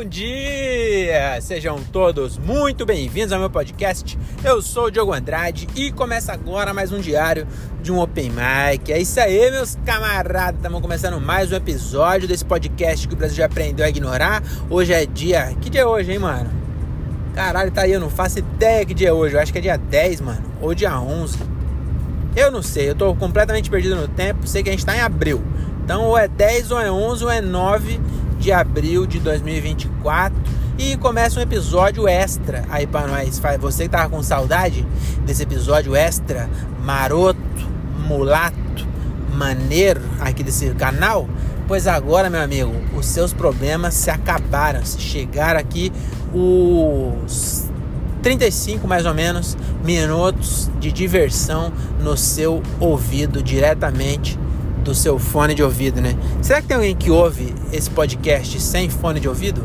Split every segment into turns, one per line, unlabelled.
dia! Sejam todos muito bem-vindos ao meu podcast. Eu sou o Diogo Andrade e começa agora mais um diário de um Open Mic. É isso aí, meus camaradas. Estamos começando mais um episódio desse podcast que o Brasil já aprendeu a ignorar. Hoje é dia... Que dia é hoje, hein, mano? Caralho, tá aí, eu não faço ideia que dia é hoje. Eu acho que é dia 10, mano. Ou dia 11. Eu não sei, eu tô completamente perdido no tempo. Sei que a gente tá em abril. Então, ou é 10, ou é 11, ou é 9 de abril de 2024. E começa um episódio extra aí pra nós. Você que tava com saudade desse episódio extra, maroto, mulato, maneiro aqui desse canal, pois agora, meu amigo, os seus problemas se acabaram. Se chegaram aqui os 35 mais ou menos minutos de diversão no seu ouvido, diretamente do seu fone de ouvido, né? Será que tem alguém que ouve esse podcast sem fone de ouvido?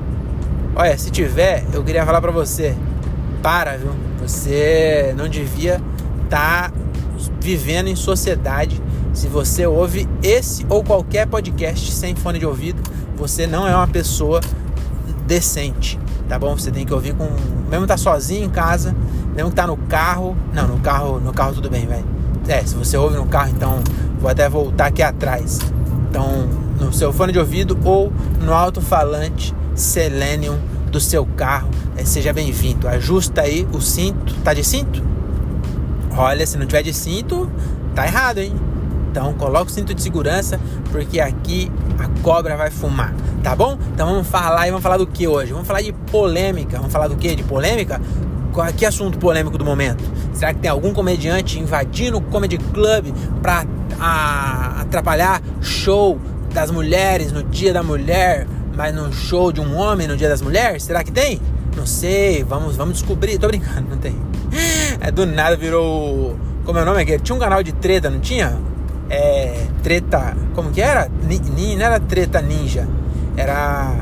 Olha, se tiver, eu queria falar pra você, viu? Você não devia estar vivendo em sociedade. Se você ouve esse ou qualquer podcast sem fone de ouvido, você não é uma pessoa decente, tá bom? Você tem que ouvir com... Mesmo tá sozinho em casa, mesmo que tá no carro... Não, no carro tudo bem, velho. Se você ouve no carro, então... Vou até voltar aqui atrás. Então, no seu fone de ouvido ou no alto-falante Selenium do seu carro. Seja bem-vindo. Ajusta aí o cinto. Tá de cinto? Olha, se não tiver de cinto, tá errado, hein? Então, coloca o cinto de segurança, porque aqui a cobra vai fumar, tá bom? Então, vamos falar do que hoje? Vamos falar de polêmica. Vamos falar do que? De polêmica? Que assunto polêmico do momento? Será que tem algum comediante invadindo o Comedy Club pra atrapalhar show das mulheres no Dia da Mulher, mas no show de um homem no Dia das Mulheres? Será que tem? Não sei, vamos descobrir. Tô brincando, não tem. Do nada virou... Como é o nome aqui? Tinha um canal de treta, não tinha? Treta... Como que era? Não era Treta Ninja. Era...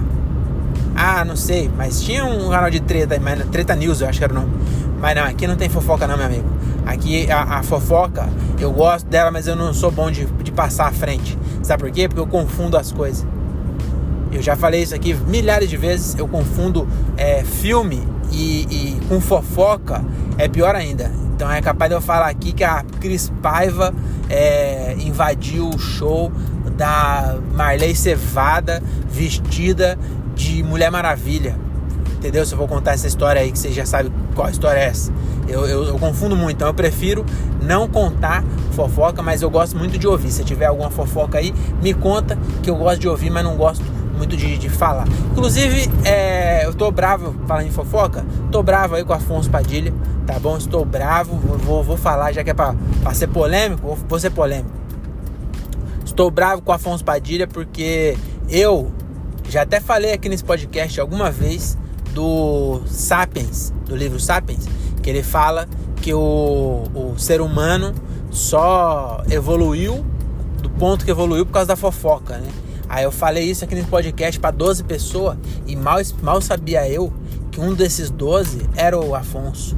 não sei, mas tinha um canal de treta, mas Treta News, eu acho que era o nome. Mas não, aqui não tem fofoca não, meu amigo. Aqui a fofoca, eu gosto dela, mas eu não sou bom de passar à frente. Sabe por quê? Porque eu confundo as coisas. Eu já falei isso aqui milhares de vezes. Eu confundo filme e com fofoca é pior ainda. Então é capaz de eu falar aqui que a Cris Paiva invadiu o show da Marley Cevada vestida de Mulher Maravilha. Entendeu? Se eu vou contar essa história aí, que você já sabe qual história é essa. Eu confundo muito, então eu prefiro não contar fofoca, mas eu gosto muito de ouvir. Se tiver alguma fofoca aí, me conta, que eu gosto de ouvir, mas não gosto muito de falar. Inclusive, eu tô bravo, falando em fofoca, tô bravo aí com o Afonso Padilha, tá bom? Estou bravo, vou falar, já que é pra ser polêmico, vou ser polêmico. Estou bravo com o Afonso Padilha porque eu já até falei aqui nesse podcast alguma vez do Sapiens, do livro Sapiens, que ele fala que o ser humano só evoluiu do ponto que evoluiu por causa da fofoca, né? Aí eu falei isso aqui nesse podcast para 12 pessoas e mal sabia eu que um desses 12 era o Afonso.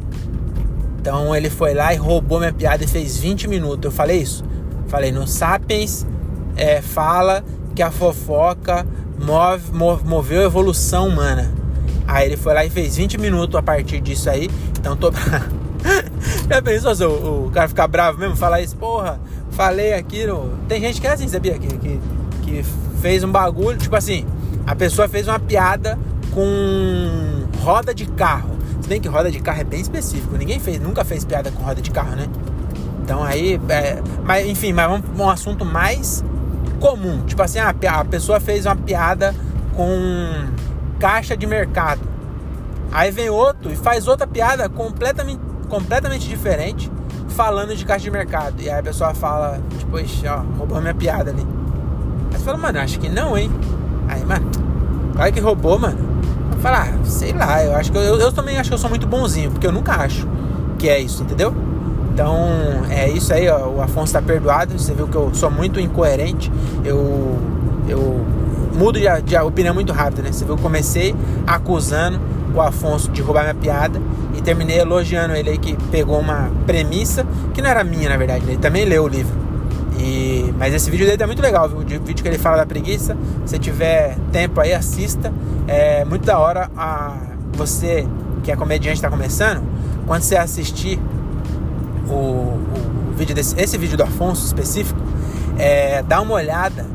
Então ele foi lá e roubou minha piada e fez 20 minutos. Eu falei isso? Falei, no Sapiens fala que a fofoca moveu a evolução humana. Aí ele foi lá e fez 20 minutos a partir disso aí. Então tô bravo. Já pensou se o cara ficar bravo mesmo? Falar isso, porra, falei aquilo. Tem gente que é assim, sabia? Que fez um bagulho, tipo assim, a pessoa fez uma piada com roda de carro. Se bem que roda de carro é bem específico. Nunca fez piada com roda de carro, né? Então aí, mas enfim, mas vamos pra um assunto mais comum. Tipo assim, a pessoa fez uma piada com caixa de mercado. Aí vem outro e faz outra piada completamente diferente, falando de caixa de mercado. E aí a pessoa fala, tipo, roubou minha piada ali. Aí você fala, mano, acho que não, hein? Aí, mano, claro que roubou, mano. Eu falo, sei lá, eu acho que eu também acho que eu sou muito bonzinho, porque eu nunca acho que é isso, entendeu? Então, é isso aí, ó, o Afonso tá perdoado. Você viu que eu sou muito incoerente. Eu mudo de opinião muito rápido, né? Você viu que eu comecei acusando o Afonso de roubar minha piada e terminei elogiando ele aí, que pegou uma premissa que não era minha, na verdade. Ele também leu o livro. Mas esse vídeo dele tá muito legal, viu? O vídeo que ele fala da preguiça. Se tiver tempo aí, assista. É muito da hora. Você que é comediante, tá começando, quando você assistir o vídeo esse vídeo do Afonso específico, dá uma olhada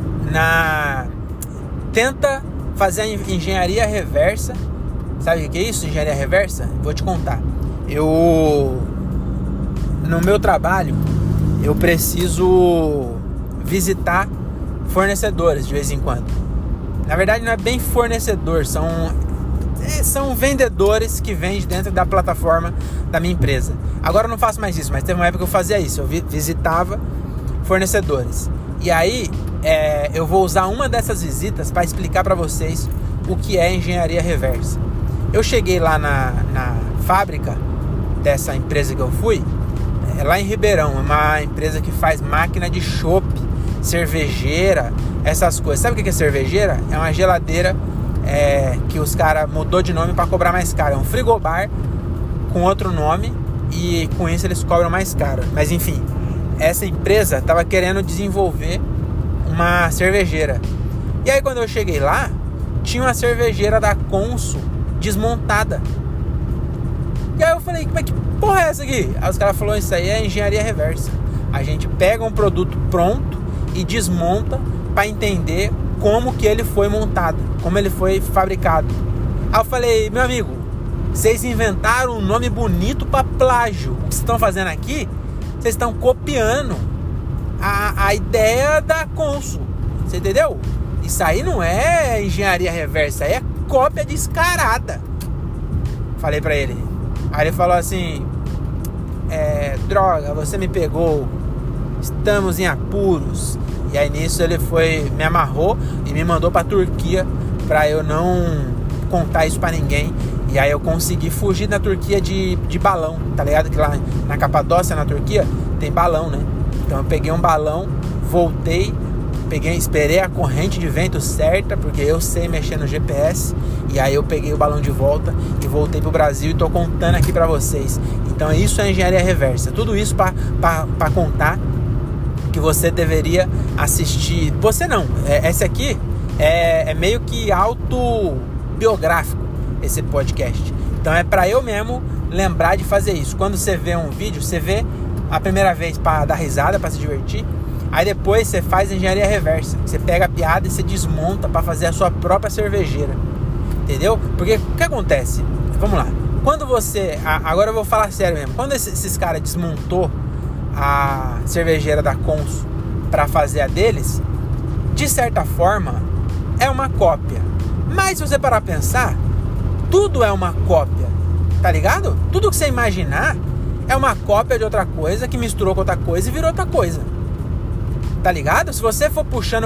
tenta fazer a engenharia reversa. Sabe o que é isso, engenharia reversa? Vou te contar. No meu trabalho, eu preciso visitar fornecedores de vez em quando. Na verdade, não é bem fornecedor, são vendedores que vendem dentro da plataforma da minha empresa. Agora eu não faço mais isso, mas teve uma época que eu fazia isso. Eu visitava fornecedores. E aí, eu vou usar uma dessas visitas para explicar para vocês o que é engenharia reversa. Eu cheguei lá na fábrica dessa empresa que eu fui, lá em Ribeirão, uma empresa que faz máquina de chopp, cervejeira, essas coisas. Sabe o que é cervejeira? É uma geladeira que os caras mudou de nome para cobrar mais caro. É um frigobar com outro nome e com isso eles cobram mais caro. Mas enfim, essa empresa estava querendo desenvolver uma cervejeira. E aí quando eu cheguei lá, tinha uma cervejeira da Consul desmontada. E aí eu falei, mas que porra é essa aqui? Aí os caras falaram, isso aí é engenharia reversa. A gente pega um produto pronto e desmonta para entender como que ele foi montado, como ele foi fabricado. Aí eu falei, meu amigo, vocês inventaram um nome bonito para plágio. O que vocês estão fazendo aqui, vocês estão copiando a ideia da Consul. Você entendeu? Isso aí não é engenharia reversa, aí é cópia descarada. Falei pra ele. Aí ele falou assim, droga, você me pegou, estamos em apuros. E aí nisso ele me amarrou e me mandou pra Turquia pra eu não contar isso pra ninguém. E aí eu consegui fugir da Turquia de balão, tá ligado? Que lá na Capadócia, na Turquia, tem balão, né? Então eu peguei um balão, voltei, esperei a corrente de vento certa, porque eu sei mexer no GPS. E aí eu peguei o balão de volta e voltei pro Brasil e tô contando aqui pra vocês. Então isso é engenharia reversa. Tudo isso pra contar que você deveria assistir. Você não, esse aqui é meio que autobiográfico, esse podcast. Então é pra eu mesmo lembrar de fazer isso. Quando você vê um vídeo, você vê a primeira vez pra dar risada, pra se divertir. Aí depois você faz engenharia reversa. Você pega a piada e você desmonta pra fazer a sua própria cervejeira. Entendeu? Porque o que acontece? Vamos lá. Quando você... Agora eu vou falar sério mesmo. Quando esses caras desmontou a cervejeira da Consul para fazer a deles, de certa forma é uma cópia. Mas se você parar a pensar, tudo é uma cópia, tá ligado? Tudo que você imaginar é uma cópia de outra coisa que misturou com outra coisa e virou outra coisa, tá ligado? Se você for puxando,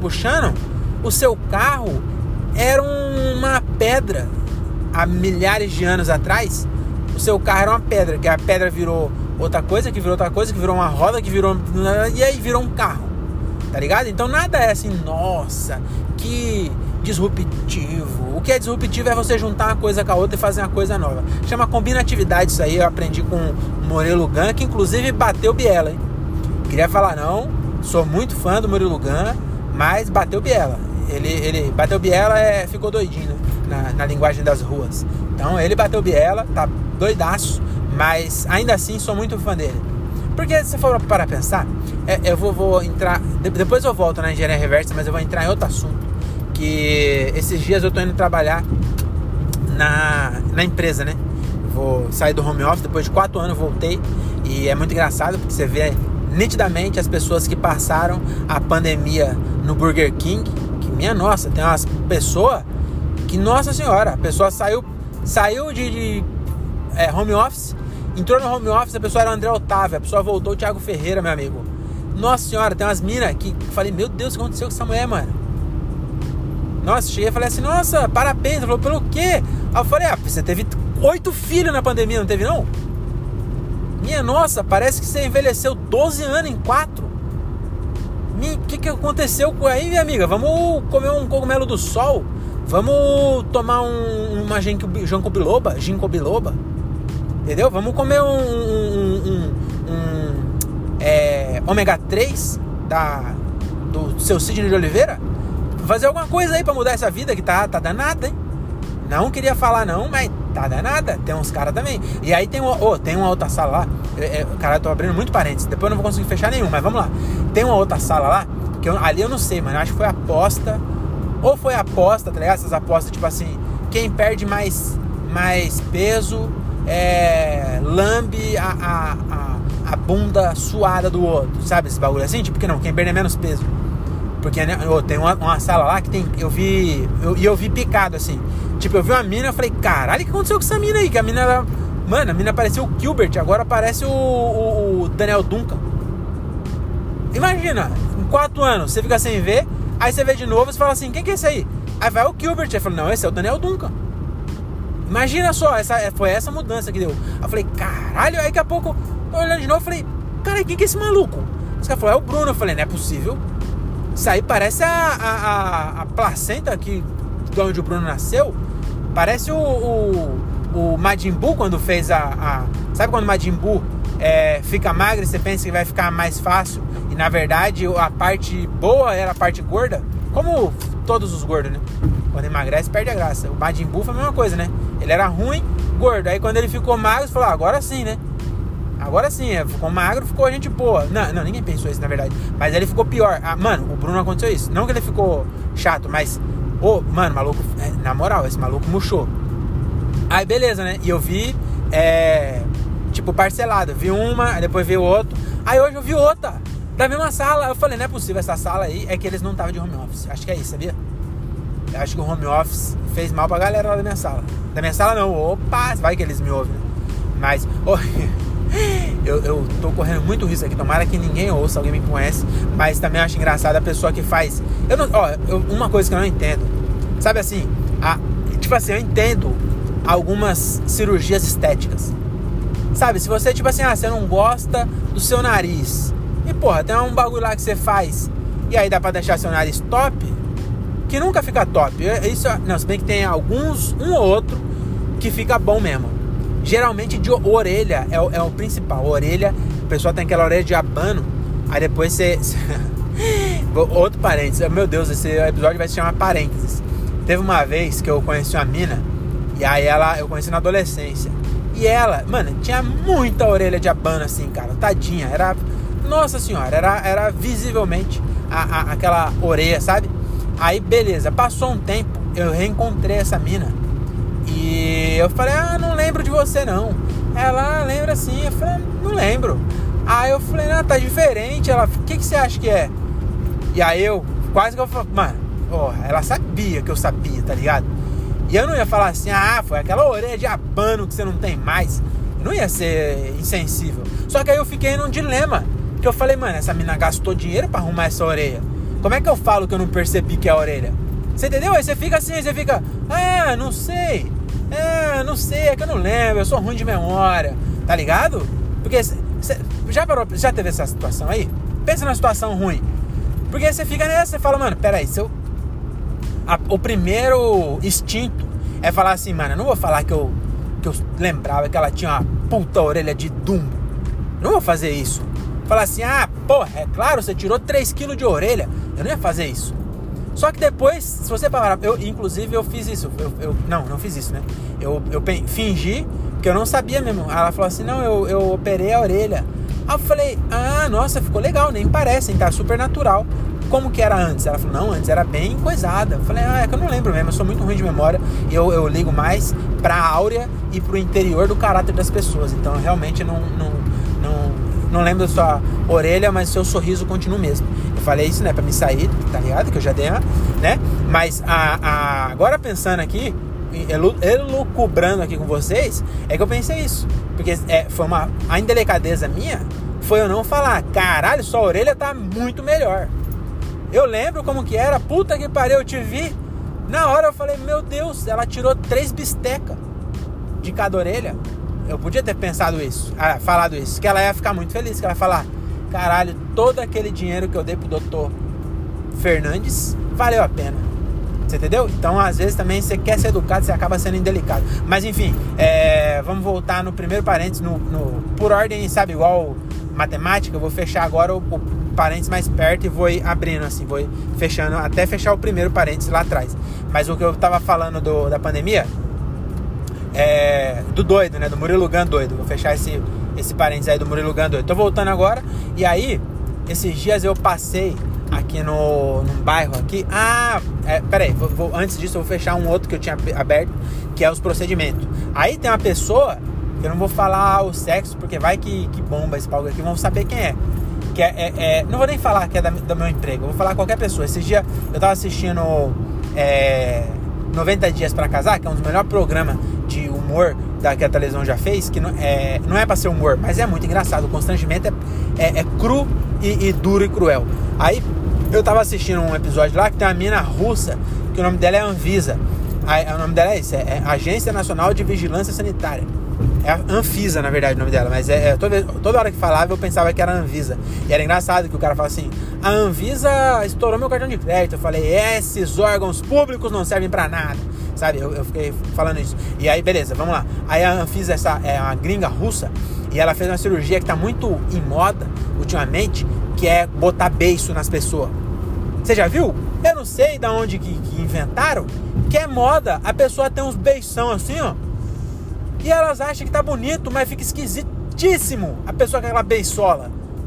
o seu carro era uma pedra. Há milhares de anos atrás, o seu carro era uma pedra, que a pedra virou outra coisa, que virou outra coisa, que virou uma roda, que virou... E aí virou um carro, tá ligado? Então nada é assim, nossa, que disruptivo. O que é disruptivo é você juntar uma coisa com a outra e fazer uma coisa nova. Chama combinatividade isso aí, eu aprendi com o Murilo Gun, que inclusive bateu Biela, hein? Queria falar, não, sou muito fã do Murilo Gun, mas bateu Biela. Ele bateu Biela, ficou doidinho, né? na linguagem das ruas. Então ele bateu Biela, tá doidaço, mas ainda assim sou muito fã dele. Porque se for para pensar, eu vou entrar, depois eu volto na engenharia reversa, mas eu vou entrar em outro assunto. Que esses dias eu tô indo trabalhar na empresa, né? Vou sair do home office, depois de 4 anos voltei. E é muito engraçado, porque você vê nitidamente as pessoas que passaram a pandemia no Burger King. Que minha nossa, tem umas pessoas que, nossa senhora, a pessoa saiu de home office, entrou no home office, a pessoa era o André Otávio, a pessoa voltou o Thiago Ferreira, meu amigo. Nossa senhora, tem umas minas que eu falei, meu Deus, o que aconteceu com essa mulher, mano? Nossa, cheguei e falei assim, nossa, parabéns. Ela falou, pelo quê? Aí eu falei, você teve 8 filhos na pandemia, não teve não? Minha nossa, parece que você envelheceu 12 anos em 4. O que aconteceu com aí, minha amiga? Vamos comer um cogumelo do sol? Vamos tomar uma ginkgo biloba? Entendeu? Vamos comer ômega 3 do seu Sidney de Oliveira? Fazer alguma coisa aí pra mudar essa vida que tá danada, hein? Não queria falar não, mas tá danada. Tem uns caras também. E aí tem uma outra sala lá. Cara, eu tô abrindo muito parênteses. Depois eu não vou conseguir fechar nenhum, mas vamos lá. Tem uma outra sala lá, que ali eu não sei, mano. Acho que foi aposta. Ou foi aposta, tá ligado? Essas apostas, tipo assim, quem perde mais peso lambe a bunda suada do outro. Sabe esse bagulho assim? Tipo que não, quem perde menos peso. Porque né, tem uma sala lá que tem. Eu vi picado assim. Tipo, eu vi uma mina, eu falei, caralho, o que aconteceu com essa mina aí? Que a mina era. Mano, a mina parecia o Gilbert, agora parece o Daniel Duncan. Imagina, em 4 anos, você fica sem ver, aí você vê de novo e você fala assim, quem que é esse aí? Aí vai o Gilbert, aí fala, não, esse é o Daniel Duncan. Imagina só, foi essa mudança que deu. Aí eu falei, caralho, aí daqui a pouco, tô olhando de novo, eu falei, cara, quem que é esse maluco? Esse cara falou, é o Bruno. Eu falei, não é possível. Isso aí parece a placenta de onde o Bruno nasceu. Parece o Majin Buu quando fez sabe quando o Majin Buu fica magro e você pensa que vai ficar mais fácil? E na verdade a parte boa era a parte gorda. Como todos os gordos, né? Quando emagrece perde a graça. O Majin Buu foi a mesma coisa, né? Ele era ruim, gordo. Aí quando ele ficou magro, você falou, agora sim, né? Agora sim, ficou magro, ficou gente boa. Não, ninguém pensou isso na verdade. Mas ele ficou pior. Mano, o Bruno aconteceu isso. Não que ele ficou chato, mas... mano, maluco... na moral, esse maluco murchou. Aí beleza, né? E eu vi... tipo, parcelado. Vi uma, depois vi outro. Aí hoje eu vi outra. Da mesma sala. Eu falei, não é possível essa sala aí. É que eles não estavam de home office. Acho que é isso, sabia? Eu acho que o home office fez mal pra galera lá da minha sala. Da minha sala não. Opa, vai que eles me ouvem. Mas... Eu tô correndo muito risco aqui. Tomara que ninguém ouça, alguém me conhece. Mas também acho engraçado a pessoa que faz. Uma coisa que eu não entendo. Sabe assim, tipo assim, eu entendo algumas cirurgias estéticas. Sabe, se você, tipo assim, você não gosta do seu nariz. E porra, tem um bagulho lá que você faz. E aí dá pra deixar seu nariz top. Que nunca fica top. Não, se bem que tem um ou outro que fica bom mesmo. Geralmente de orelha é o principal. Orelha, a pessoa tem aquela orelha de abano. Aí depois você... Outro parênteses. Meu Deus, esse episódio vai se chamar parênteses. Teve uma vez que eu conheci uma mina. E aí eu conheci na adolescência. E ela, mano, tinha muita orelha de abano assim, cara. Tadinha, era... Nossa senhora, era visivelmente aquela orelha, sabe? Aí beleza, passou um tempo, eu reencontrei essa mina. E eu falei, não lembro de você não. Ela lembra sim. Eu falei, não lembro. Aí eu falei, não, tá diferente. Ela, o que você acha que é? E aí eu, quase que eu falei, mano, ela sabia que eu sabia, tá ligado? E eu não ia falar assim, foi aquela orelha de abano que você não tem mais. Eu não ia ser insensível. Só que aí eu fiquei num dilema. Que eu falei, mano, essa mina gastou dinheiro pra arrumar essa orelha. Como é que eu falo que eu não percebi que é a orelha? Você entendeu? Aí você fica assim, você fica... não sei. Não sei, é que eu não lembro. Eu sou ruim de memória. Tá ligado? Porque... Já teve essa situação aí? Pensa numa situação ruim. Porque você fica nessa, você fala, mano, peraí, o primeiro instinto é falar assim, mano, eu não vou falar que eu lembrava que ela tinha uma puta orelha de Dumbo. Eu não vou fazer isso. Falar assim, porra, é claro, você tirou 3 kg de orelha. Eu não ia fazer isso. Só que depois, se você parar... Inclusive, eu fiz isso. Não fiz isso, né? Eu fingi que eu não sabia mesmo. Ela falou assim, não, eu operei a orelha. Aí eu falei, nossa, ficou legal, nem parece, hein? Tá super natural. Como que era antes? Ela falou, não, antes era bem coisada. Eu falei, é que eu não lembro mesmo, eu sou muito ruim de memória. E eu ligo mais pra áurea e pro interior do caráter das pessoas. Então, eu realmente não lembro da sua orelha, mas seu sorriso continua o mesmo. Eu falei isso, né, pra me sair, tá ligado? Que eu já dei né? Mas agora pensando aqui, elucubrando aqui com vocês, é que eu pensei isso. Porque foi a indelicadeza minha foi eu não falar, caralho, sua orelha tá muito melhor. Eu lembro como que era, puta que pariu, eu te vi. Na hora eu falei, meu Deus, ela tirou 3 bistecas de cada orelha. Eu podia ter pensado isso, falado isso, que ela ia ficar muito feliz, que ela ia falar, caralho, todo aquele dinheiro que eu dei pro doutor Fernandes valeu a pena. Você entendeu? Então, às vezes também você quer ser educado, você acaba sendo indelicado. Mas enfim, vamos voltar no primeiro parênteses, por ordem, sabe, igual matemática, eu vou fechar agora o parênteses mais perto e vou ir abrindo assim, vou ir fechando até fechar o primeiro parênteses lá atrás. Mas o que eu tava falando da pandemia do doido, né? Do Murilo Gun doido. Vou fechar esse parênteses aí do Murilo Gun doido. Tô voltando agora. E aí, esses dias eu passei aqui num bairro aqui. Peraí, antes disso eu vou fechar um outro que eu tinha aberto, que é os procedimentos. Aí tem uma pessoa, eu não vou falar o sexo, porque vai que bomba esse palco aqui, vão saber quem é. Que não vou nem falar que é do meu emprego, eu vou falar qualquer pessoa. Esses dias eu tava assistindo 90 Dias pra Casar, que é um dos melhores programas de humor que a televisão já fez, que não é pra ser humor, mas é muito engraçado. O constrangimento é cru e duro e cruel. Aí eu tava assistindo um episódio lá que tem uma mina russa, que o nome dela é Anvisa. O nome dela é esse, é Agência Nacional de Vigilância Sanitária. É a Anfisa, na verdade, o nome dela. Mas toda hora que falava eu pensava que era Anvisa. E era engraçado que o cara fala assim: a Anvisa estourou meu cartão de crédito. Eu falei: esses órgãos públicos não servem pra nada. Sabe, eu fiquei falando isso. E aí, beleza, vamos lá. Aí a Anfisa é uma gringa russa, e ela fez uma cirurgia que tá muito em moda ultimamente, que é botar beiço nas pessoas. Você já viu? Eu não sei de onde que inventaram, que é moda a pessoa ter uns beição assim, ó. E elas acham que tá bonito, mas fica esquisitíssimo a pessoa com aquela beiçola.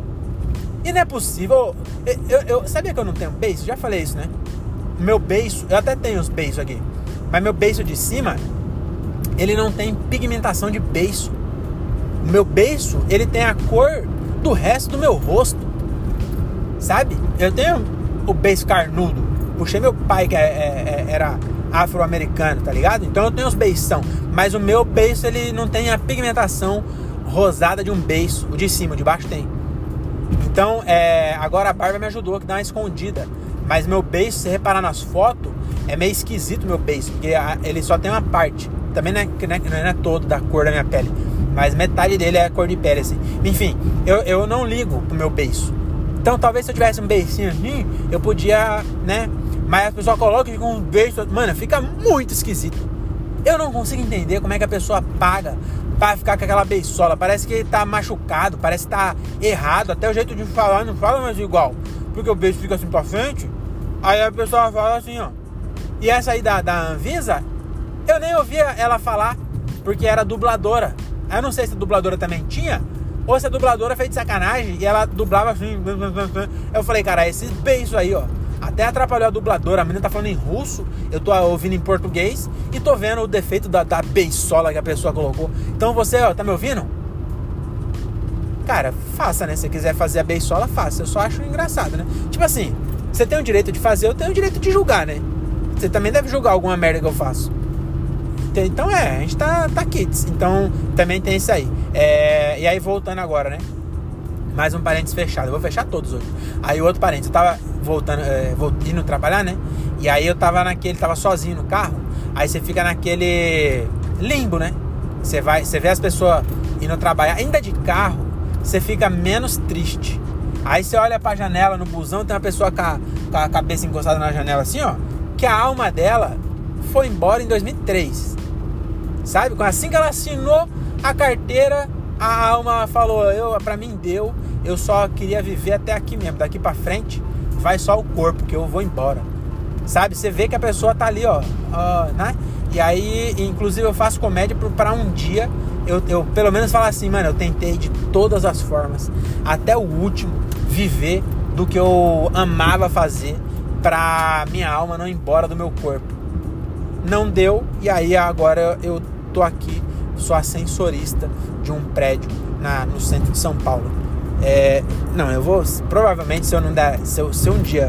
E não é possível. Eu sabia que eu não tenho beiço? Já falei isso, né? Meu beiço, eu até tenho os beiços aqui, mas meu beiço de cima, ele não tem pigmentação de beiço. O meu beiço, ele tem a cor do resto do meu rosto. Sabe? Eu tenho o beiço carnudo. Puxei meu pai, que era afro-americano, tá ligado? Então eu tenho os beição. Mas o meu beiço, ele não tem a pigmentação rosada de um beiço. O de cima, o de baixo tem. Então, agora a barba me ajudou, que dá uma escondida. Mas meu beiço, se você reparar nas fotos, é meio esquisito o meu beiço, porque ele só tem uma parte. Também não é todo da cor da minha pele, mas metade dele é a cor de pele, assim. Enfim, eu não ligo pro meu beiço. Então talvez se eu tivesse um beicinho assim, eu podia, né? Mas a pessoa coloca e fica um beijo. Mano, fica muito esquisito. Eu não consigo entender como é que a pessoa paga pra ficar com aquela beiçola. Parece que tá machucado, parece que tá errado. Até o jeito de falar não fala mais igual, porque o beijo fica assim pra frente. Aí a pessoa fala assim, ó. E essa aí da Anvisa, eu nem ouvia ela falar, porque era dubladora. Eu não sei se a dubladora também tinha, ou se a dubladora fez de sacanagem e ela dublava assim. Eu falei, cara, esse beijo aí, ó, até atrapalhou a dubladora. A menina tá falando em russo, eu tô ouvindo em português e tô vendo o defeito da beiçola que a pessoa colocou. Então você, ó, tá me ouvindo? Cara, faça, né? Se você quiser fazer a beiçola, faça. Eu só acho engraçado, né? Tipo assim, você tem o direito de fazer, eu tenho o direito de julgar, né? Você também deve julgar alguma merda que eu faço. Então a gente tá kits. Então também tem isso aí. E aí voltando agora, né? Mais um parênteses fechado. Eu vou fechar todos hoje. Aí o outro parênteses, eu tava voltando, indo trabalhar, né? E aí eu tava tava sozinho no carro. Aí você fica naquele limbo, né? Você vê as pessoas indo trabalhar, ainda de carro, você fica menos triste. Aí você olha pra janela no busão, tem uma pessoa com a cabeça encostada na janela assim, ó, que a alma dela foi embora em 2003. Sabe? Assim que ela assinou a carteira, a alma falou, pra mim deu, eu só queria viver até aqui mesmo, daqui pra frente vai só o corpo, que eu vou embora. Sabe? Você vê que a pessoa tá ali, ó, né? E aí, inclusive eu faço comédia pra um dia eu pelo menos falar assim, mano, eu tentei de todas as formas, até o último, viver do que eu amava fazer, pra minha alma não ir embora do meu corpo. Não deu, e aí agora eu tô aqui, sou ascensorista de um prédio no centro de São Paulo. Não, eu vou, provavelmente, se eu não der, se um dia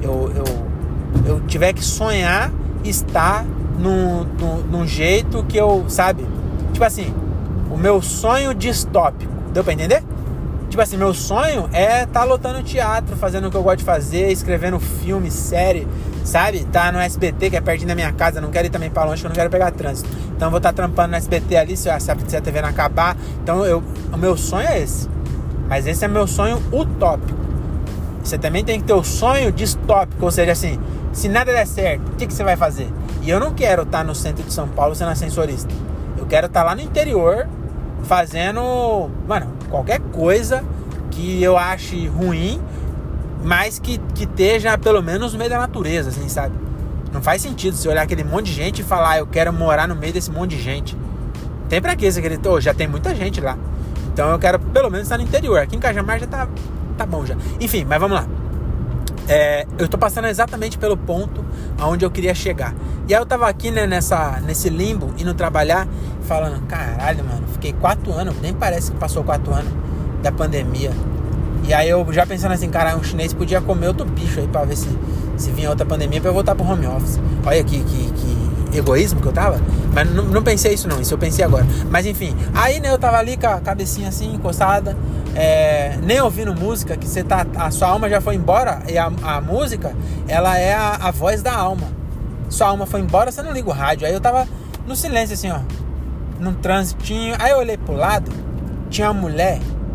eu tiver que sonhar estar num jeito que eu, sabe, tipo assim, o meu sonho distópico, deu pra entender? Tipo assim, meu sonho é estar lotando teatro, fazendo o que eu gosto de fazer, escrevendo filme, série, sabe? Tá no SBT, que é pertinho da minha casa, não quero ir também pra longe, que eu não quero pegar trânsito. Então eu vou estar trampando no SBT ali, se a TV não acabar. Então o meu sonho é esse. Mas esse é meu sonho utópico. Você também tem que ter o sonho distópico, ou seja, assim, se nada der certo, o que você vai fazer? E eu não quero estar no centro de São Paulo sendo ascensorista. Eu quero estar lá no interior, fazendo, mano, qualquer coisa que eu ache ruim, mas que esteja pelo menos no meio da natureza, assim, sabe? Não faz sentido você olhar aquele monte de gente e falar, eu quero morar no meio desse monte de gente. Tem pra quê? Você quer... já tem muita gente lá. Então eu quero pelo menos estar no interior. Aqui em Cajamar já tá bom já. Enfim, mas vamos lá. Eu tô passando exatamente pelo ponto aonde eu queria chegar. E aí eu tava aqui, né, nesse limbo, indo trabalhar, falando, caralho, mano, fiquei 4 anos, nem parece que passou 4 anos da pandemia. E aí eu já pensando assim, cara, um chinês podia comer outro bicho aí pra ver se vinha outra pandemia pra eu voltar pro home office. Olha que egoísmo que eu tava. Mas não pensei isso não, isso eu pensei agora. Mas enfim, aí, né, eu tava ali com a cabecinha assim, encostada, nem ouvindo música, que você tá, a sua alma já foi embora. E a música, ela é a voz da alma. Sua alma foi embora, você não liga o rádio. Aí eu tava no silêncio assim, ó, num transitinho. Aí eu olhei pro lado, tinha uma mulher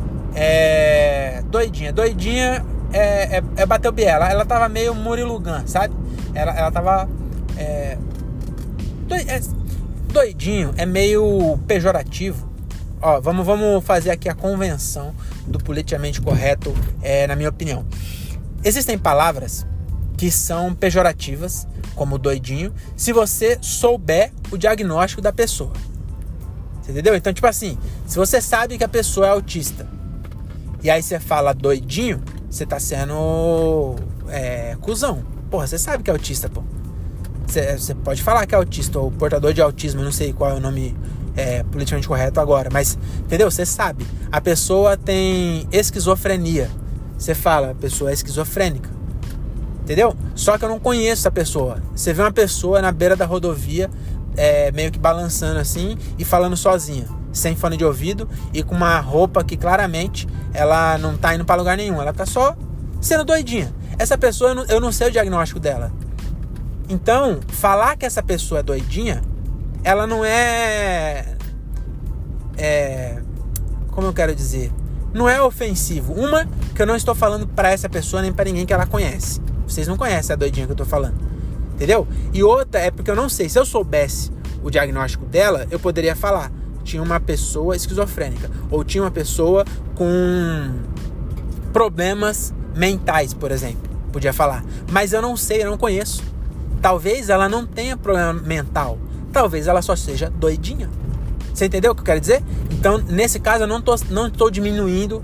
doidinha bateu biela. Ela tava meio Murilo Gun, sabe? Ela tava doidinho, é meio pejorativo. Ó, vamos fazer aqui a convenção do politicamente correto, na minha opinião. Existem palavras que são pejorativas, como doidinho, se você souber o diagnóstico da pessoa. Você entendeu? Então, tipo assim, se você sabe que a pessoa é autista, e aí você fala doidinho, você tá sendo cuzão. Porra, você sabe que é autista, pô. Você pode falar que é autista ou portador de autismo, eu não sei qual é o nome politicamente correto agora, mas, entendeu? Você sabe. A pessoa tem esquizofrenia. Você fala, a pessoa é esquizofrênica. Entendeu? Só que eu não conheço essa pessoa. Você vê uma pessoa na beira da rodovia, meio que balançando assim e falando sozinha, sem fone de ouvido e com uma roupa que claramente ela não tá indo pra lugar nenhum, ela tá só sendo doidinha. Essa pessoa, eu não sei o diagnóstico dela. Então, falar que essa pessoa é doidinha, ela não como eu quero dizer, não é ofensivo. Uma, que eu não estou falando pra essa pessoa nem pra ninguém que ela conhece. Vocês não conhecem a doidinha que eu tô falando, entendeu? E outra é porque eu não sei, se eu soubesse o diagnóstico dela, eu poderia falar, tinha uma pessoa esquizofrênica, ou tinha uma pessoa com problemas mentais, por exemplo, podia falar. Mas eu não sei, eu não conheço. Talvez ela não tenha problema mental, talvez ela só seja doidinha. Você entendeu o que eu quero dizer? Então, nesse caso, eu não estou diminuindo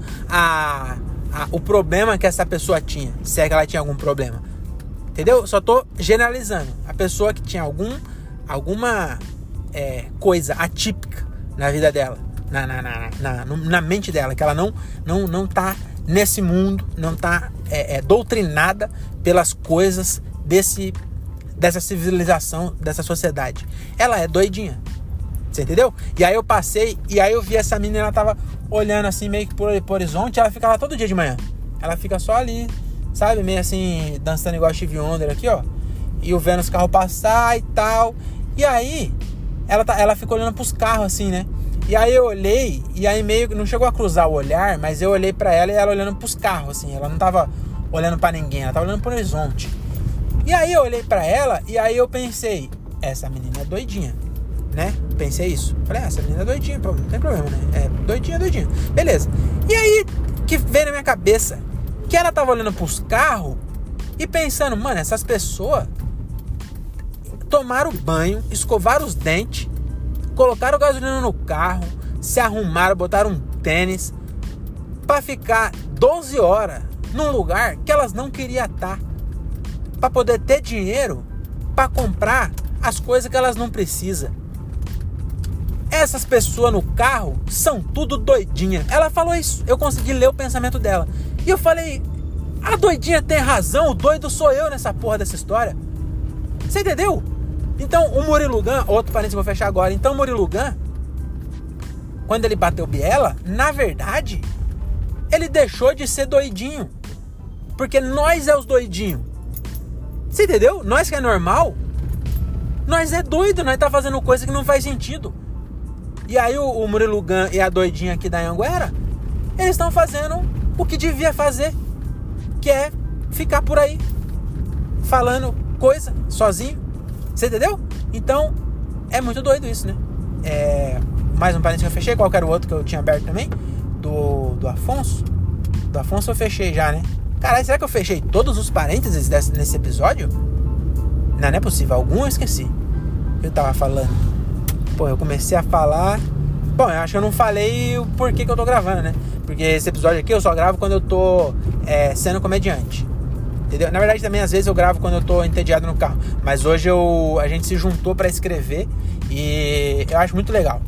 o problema que essa pessoa tinha, se é que ela tinha algum problema. Entendeu? Só estou generalizando. A pessoa que tinha alguma coisa atípica na vida dela, na mente dela, que ela não tá nesse mundo, não tá doutrinada pelas coisas dessa civilização, dessa sociedade. Ela é doidinha. Você entendeu? E aí eu passei, e aí eu vi essa menina, ela tava olhando assim, meio que pro horizonte, ela fica lá todo dia de manhã. Ela fica só ali, sabe? Meio assim, dançando igual Stevie Wonder aqui, ó. E vendo os carros passar e tal. E aí, ela ficou olhando pros carros assim, né? E aí eu olhei, e aí meio que não chegou a cruzar o olhar, mas eu olhei pra ela e ela olhando pros carros, assim. Ela não tava olhando pra ninguém, ela tava olhando pro horizonte. E aí eu olhei pra ela, e aí eu pensei, essa menina é doidinha, né? Pensei isso. Falei, essa menina é doidinha, não tem problema, né? Doidinha. Beleza. E aí, que veio na minha cabeça, que ela tava olhando pros carros e pensando, mano, essas pessoas tomaram banho, escovaram os dentes, colocaram gasolina no carro, se arrumaram, botaram um tênis pra ficar 12 horas num lugar que elas não queriam estar, pra poder ter dinheiro pra comprar as coisas que elas não precisam. Essas pessoas no carro são tudo doidinha. Ela falou isso, eu consegui ler o pensamento dela. E eu falei, a doidinha tem razão, o doido sou eu nessa porra dessa história. Você entendeu? Então o Murilo Gun, outro parênteses que eu vou fechar agora. Então o Murilo Gun, quando ele bateu biela, na verdade, ele deixou de ser doidinho. Porque nós é os doidinhos. Você entendeu? Nós que é normal, nós é doido, nós tá fazendo coisa que não faz sentido. E aí o Murilo Gun e a doidinha aqui da Anhanguera, eles estão fazendo o que devia fazer, que é ficar por aí falando coisa sozinho. Você entendeu? Então é muito doido isso, né? Mais um parênteses que eu fechei. Qual que era o outro que eu tinha aberto também? Do Afonso. Do Afonso eu fechei já, né? Caralho, será que eu fechei todos os parênteses nesse episódio? Não é possível. Algum eu esqueci. Eu tava falando. Pô, eu comecei a falar... Bom, eu acho que eu não falei o porquê que eu tô gravando, né? Porque esse episódio aqui eu só gravo quando eu tô sendo comediante. Entendeu? Na verdade, também, às vezes, eu gravo quando eu tô entediado no carro. Mas hoje a gente se juntou pra escrever. E eu acho muito legal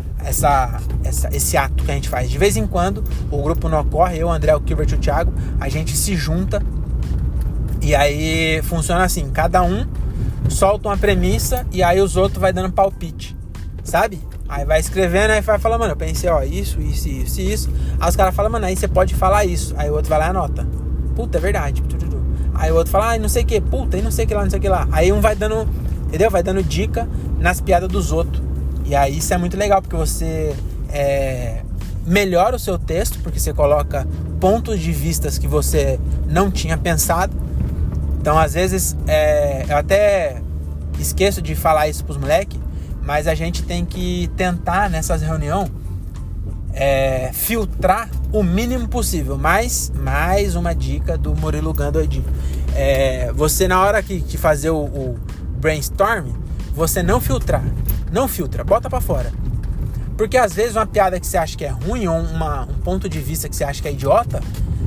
esse ato que a gente faz. De vez em quando, o grupo não ocorre. Eu, o André, o Gilbert e o Thiago. A gente se junta. E aí, funciona assim. Cada um solta uma premissa. E aí, os outros vai dando palpite. Sabe? Aí vai escrevendo, aí vai falando, mano, eu pensei, ó, isso. Aí os caras falam, mano, aí você pode falar isso. Aí o outro vai lá e anota. Puta, é verdade. Aí o outro fala, não sei o que, puta, e não sei o que lá, não sei o que lá. Aí um vai dando, entendeu? Vai dando dica nas piadas dos outros. E aí isso é muito legal, porque você melhora o seu texto, porque você coloca pontos de vistas que você não tinha pensado. Então, às vezes, eu até esqueço de falar isso pros moleques, mas a gente tem que tentar, nessas reuniões, filtrar o mínimo possível. Mais uma dica do Murilo Gun doidinho. Você, na hora que fazer o brainstorm, você não filtra, bota pra fora. Porque às vezes uma piada que você acha que é ruim, ou um ponto de vista que você acha que é idiota,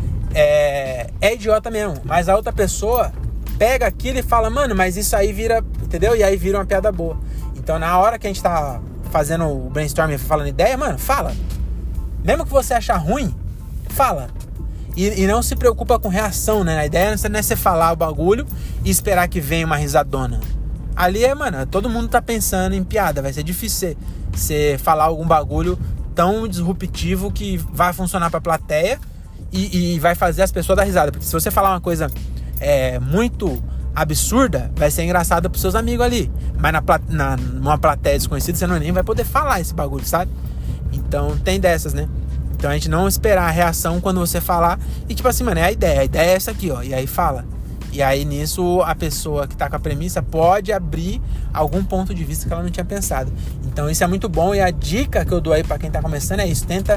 é idiota mesmo. Mas a outra pessoa pega aquilo e fala, mano, mas isso aí vira, entendeu? E aí vira uma piada boa. Então, na hora que a gente tá fazendo o brainstorm e falando ideia, mano, fala. Mesmo que você achar ruim, fala. E não se preocupa com reação, né? A ideia não é você falar o bagulho e esperar que venha uma risadona. Ali mano, todo mundo tá pensando em piada. Vai ser difícil você falar algum bagulho tão disruptivo que vai funcionar pra plateia e vai fazer as pessoas dar risada. Porque se você falar uma coisa muito absurda, vai ser engraçada pros seus amigos ali. Mas numa plateia desconhecida, você nem vai poder falar esse bagulho, sabe? Então tem dessas, né? Então a gente não esperar a reação quando você falar. E tipo assim, mano, a ideia é essa aqui, ó. E aí fala. E aí nisso a pessoa que tá com a premissa pode abrir algum ponto de vista que ela não tinha pensado. Então isso é muito bom. E a dica que eu dou aí pra quem tá começando é isso. Tenta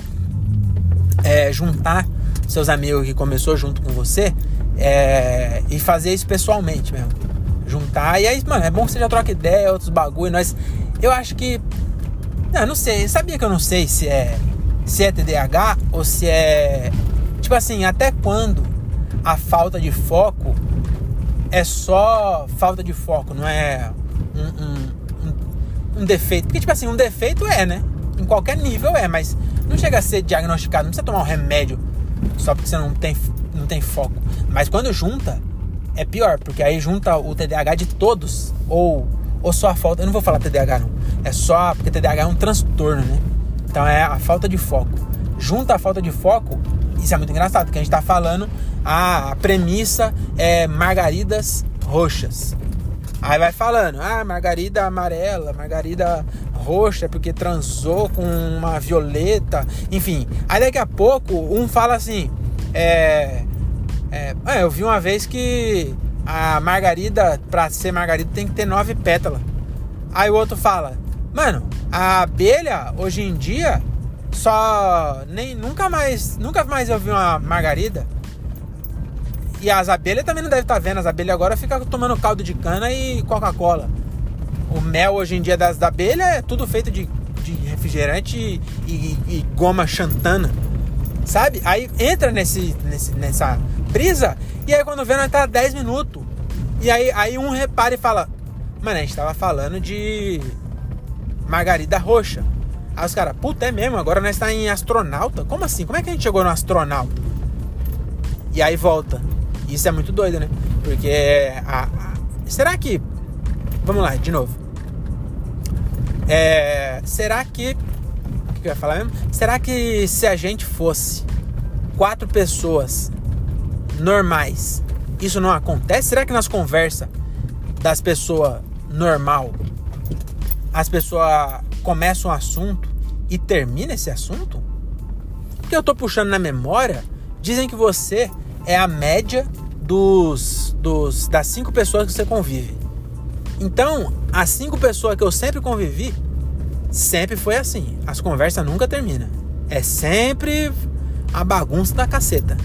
juntar seus amigos que começou junto com você e fazer isso pessoalmente mesmo. Juntar. E aí, mano, é bom que você já troca ideia, outros bagulho. Eu acho que... não sei. Sabia que eu não sei se é TDAH ou se é... Tipo assim, até quando a falta de foco é só falta de foco, não é um defeito. Porque, tipo assim, um defeito né? Em qualquer nível mas não chega a ser diagnosticado. Não precisa tomar um remédio só porque você não tem foco. Mas quando junta, é pior. Porque aí junta o TDAH de todos. Ou só a falta... Eu não vou falar TDAH, não. É só... Porque TDAH é um transtorno, né? Então é a falta de foco. Junta a falta de foco. Isso é muito engraçado, porque a gente tá falando a premissa é margaridas roxas. Aí vai falando, margarida amarela, margarida roxa porque transou com uma violeta, enfim. Aí daqui a pouco um fala assim, eu vi uma vez que a margarida, pra ser margarida, tem que ter 9 pétalas. Aí o outro fala, mano, a abelha hoje em dia nunca mais eu vi uma margarida. E as abelhas também não devem estar vendo. As abelhas agora ficam tomando caldo de cana e Coca-Cola. O mel hoje em dia das abelhas é tudo feito de refrigerante e goma xantana, sabe? Aí entra nessa brisa. E aí quando vê, nós tá 10 minutos. E aí um repara e fala, mano, a gente tava falando de margarida roxa. Aí os caras, puta, é mesmo? Agora nós tá em astronauta? Como assim? Como é que a gente chegou no astronauta? E aí volta. Isso é muito doido, né? Porque será que... Vamos lá, de novo. Será que... O que eu ia falar mesmo? Será que se a gente fosse 4 pessoas normais, isso não acontece? Será que nas conversas das pessoas normal, as pessoas começam um assunto e termina esse assunto? Porque eu tô puxando na memória, dizem que você é a média das 5 pessoas que você convive. Então, as 5 pessoas que eu sempre convivi, sempre foi assim. As conversas nunca terminam. É sempre uma bagunça da caceta.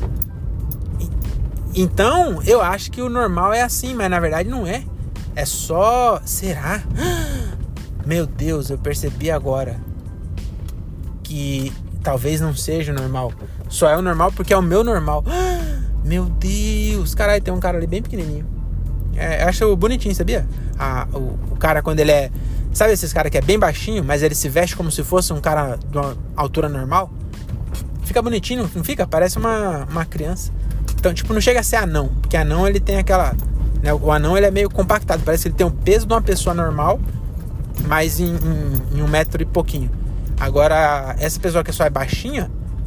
Então, eu acho que o normal é assim, mas na verdade não é. É só... Será? Meu Deus, eu percebi agora que talvez não seja o normal. Só é o normal porque é o meu normal. Meu Deus, caralho, tem um cara ali bem pequenininho. Eu acho bonitinho, sabia? O cara quando ele é... Sabe esses caras que é bem baixinho, mas ele se veste como se fosse um cara de uma altura normal? Fica bonitinho, não fica? Parece uma criança. Então, tipo, não chega a ser anão. Porque anão, ele tem aquela... Né, o anão, ele é meio compactado. Parece que ele tem o peso de uma pessoa normal, mas em 1 metro e pouquinho. Agora, essa pessoa que só é baixinha,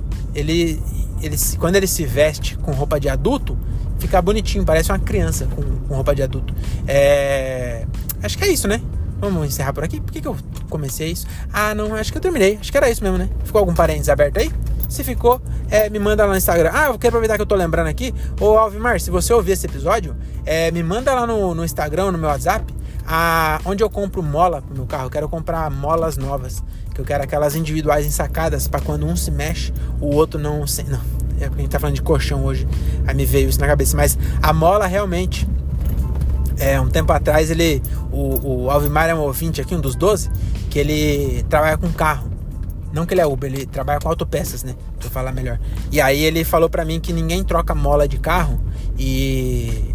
quando ele se veste com roupa de adulto, fica bonitinho. Parece uma criança com roupa de adulto. Acho que é isso, né? Vamos encerrar por aqui. Por que eu comecei isso? Ah, não, acho que eu terminei. Acho que era isso mesmo, né? Ficou algum parênteses aberto aí? Se ficou, me manda lá no Instagram. Eu quero aproveitar que eu tô lembrando aqui. Ô, Alvimar, se você ouvir esse episódio, me manda lá no Instagram, no meu WhatsApp, onde eu compro mola pro meu carro. Eu quero comprar molas novas. Que eu quero aquelas individuais ensacadas pra quando um se mexe, o outro não... Não, é porque a gente tá falando de colchão hoje. Aí me veio isso na cabeça. Mas a mola realmente... um tempo atrás, o Alvimar é um ouvinte aqui, um dos 12, que ele trabalha com carro. Não que ele é Uber, ele trabalha com autopeças, né? Pra eu falar melhor. E aí ele falou pra mim que ninguém troca mola de carro e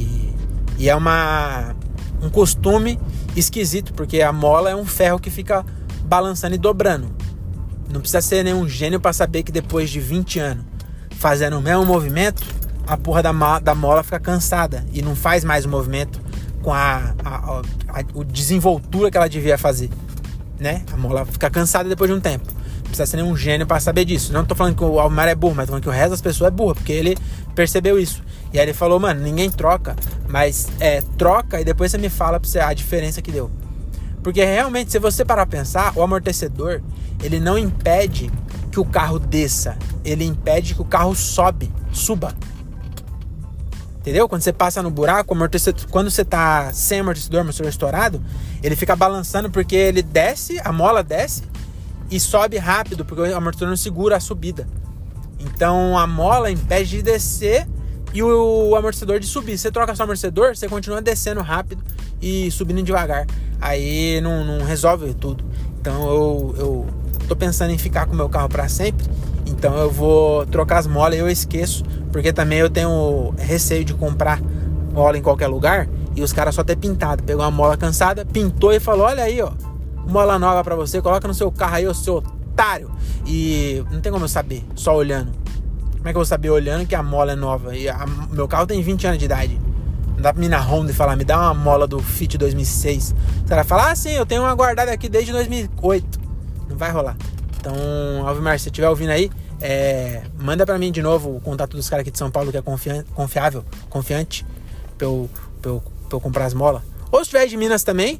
é um costume esquisito, porque a mola é um ferro que fica balançando e dobrando. Não precisa ser nenhum gênio pra saber que depois de 20 anos fazendo o mesmo movimento, a porra da mola fica cansada e não faz mais o movimento com a desenvoltura que ela devia fazer, né? A mola fica cansada depois de um tempo. Não precisa ser nenhum gênio pra saber disso. Não tô falando que o Alvimar é burro, mas tô falando que o resto das pessoas é burro, porque ele percebeu isso. E aí ele falou, mano, ninguém troca, mas troca e depois você me fala pra você a diferença que deu. Porque realmente, se você parar pra pensar, o amortecedor, ele não impede que o carro desça, ele impede que o carro suba. Entendeu? Quando você passa no buraco, quando você tá sem amortecedor estourado, ele fica balançando porque ele desce, a mola desce e sobe rápido, porque o amortecedor não segura a subida. Então a mola impede de descer e o amortecedor de subir. Você troca seu amortecedor, você continua descendo rápido e subindo devagar. Aí não resolve tudo. Então eu tô pensando em ficar com o meu carro para sempre. Então eu vou trocar as molas e eu esqueço. Porque também eu tenho receio de comprar mola em qualquer lugar e os caras só ter pintado. Pegou uma mola cansada, pintou e falou, olha aí, ó, mola nova pra você, coloca no seu carro aí, ô seu otário. E não tem como eu saber, só olhando. Como é que eu vou saber olhando que a mola é nova? E meu carro tem 20 anos de idade. Não dá pra mim ir na Honda e falar, me dá uma mola do Fit 2006. O cara fala, sim, eu tenho uma guardada aqui desde 2008. Não vai rolar. Então, Alvimar, se você estiver ouvindo aí, manda pra mim de novo o contato dos caras aqui de São Paulo, que é confiante, pra eu comprar as molas. Ou se tiver de Minas também,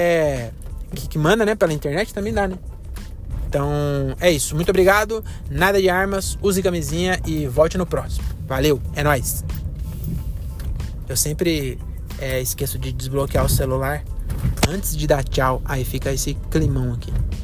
que manda, né, pela internet, também dá, né? Então, é isso. Muito obrigado. Nada de armas, use camisinha e volte no próximo. Valeu, é nóis. Eu sempre esqueço de desbloquear o celular antes de dar tchau. Aí fica esse climão aqui.